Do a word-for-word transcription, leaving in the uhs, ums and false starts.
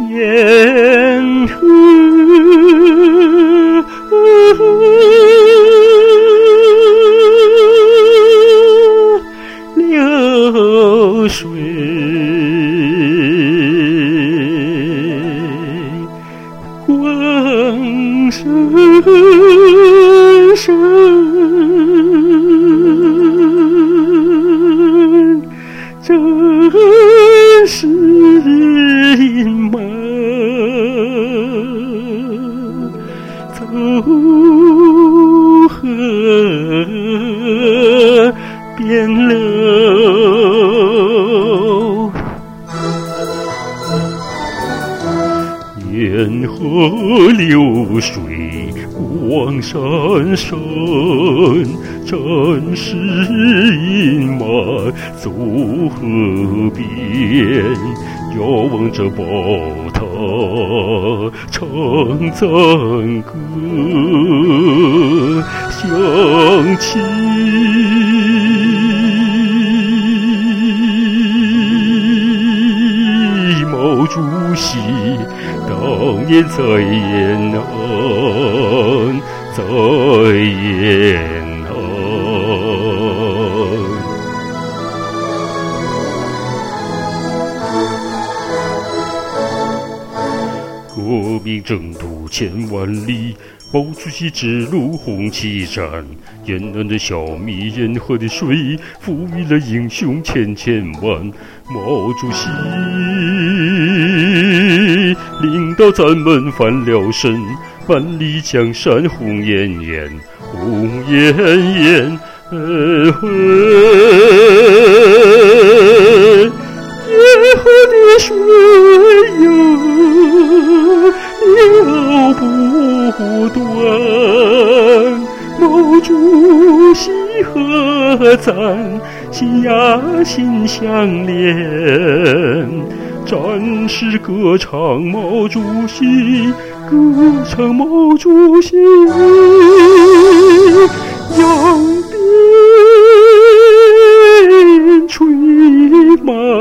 沿河流水，光闪闪，真是隐瞒，走河边流，沿河流水光闪闪，真是隐瞒，走河边遥望着宝塔唱赞歌，想起毛主席当年在延安，在延安。革命征途千万里，毛主席之路红旗展，延安的小米，沿河的水，赋予了英雄千千万。毛主席领导咱们翻了身，万里江山红艳艳，红艳艳。呃呵，沿河的水哟流不断，毛主席和咱心呀心相连，战士歌唱毛主席，歌唱毛主席，扬鞭吹马。